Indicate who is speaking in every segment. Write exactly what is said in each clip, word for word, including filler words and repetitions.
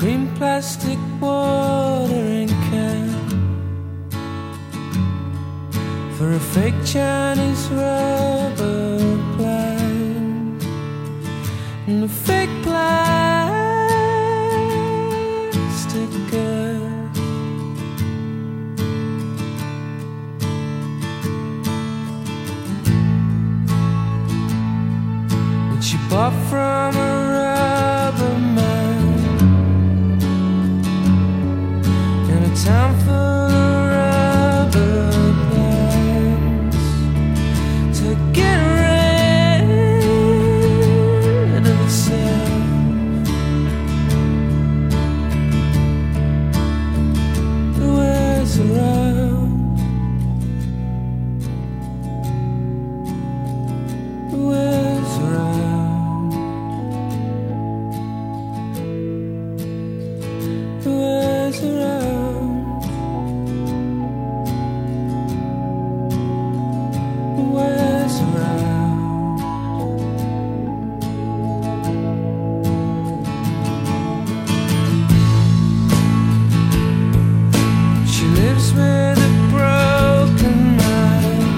Speaker 1: green plastic watering can for a fake Chinese rubber plant and a fake plastic girl. Which you bought from a rubber man in a town full of rubber plants to get rid of itself. It wears around. It wears around. It wears around. It wears around. She lives with a broken mind,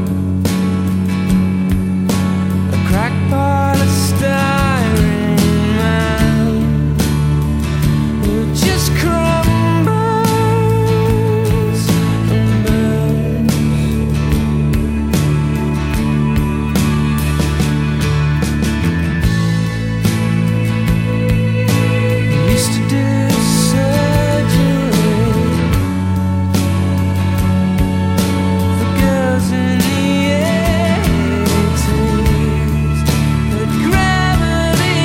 Speaker 1: a crackpot of styrene man who just crumbles and burns. We used to do surgery for girls in the eighties, but gravity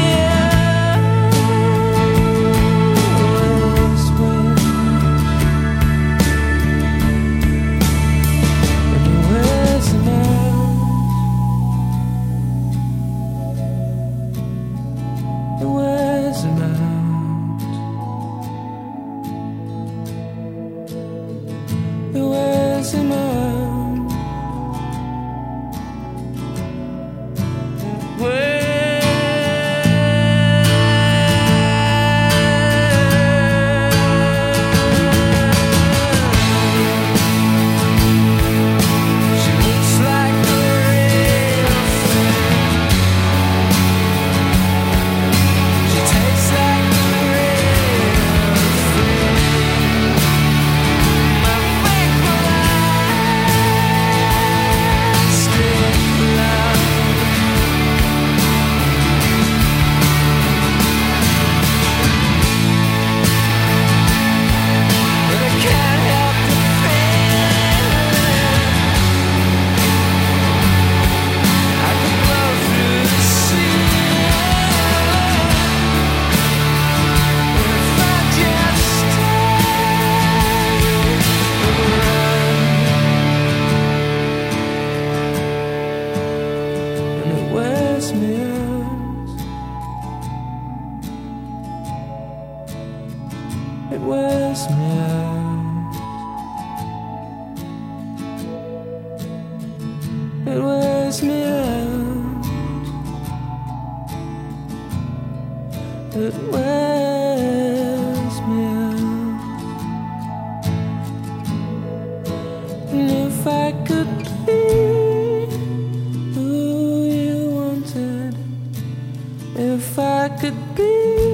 Speaker 1: always wins, and it wears them out. It wears them out. It wears them out. It wears She looks like the real thing. She tastes like the real thing. My fake plastic love. But I can't help the feeling I could blow through the ceiling if I just stayed around. And it wears me out. It wears me out. It wears me out. It wears me out. And if I could be who you wanted, if I could be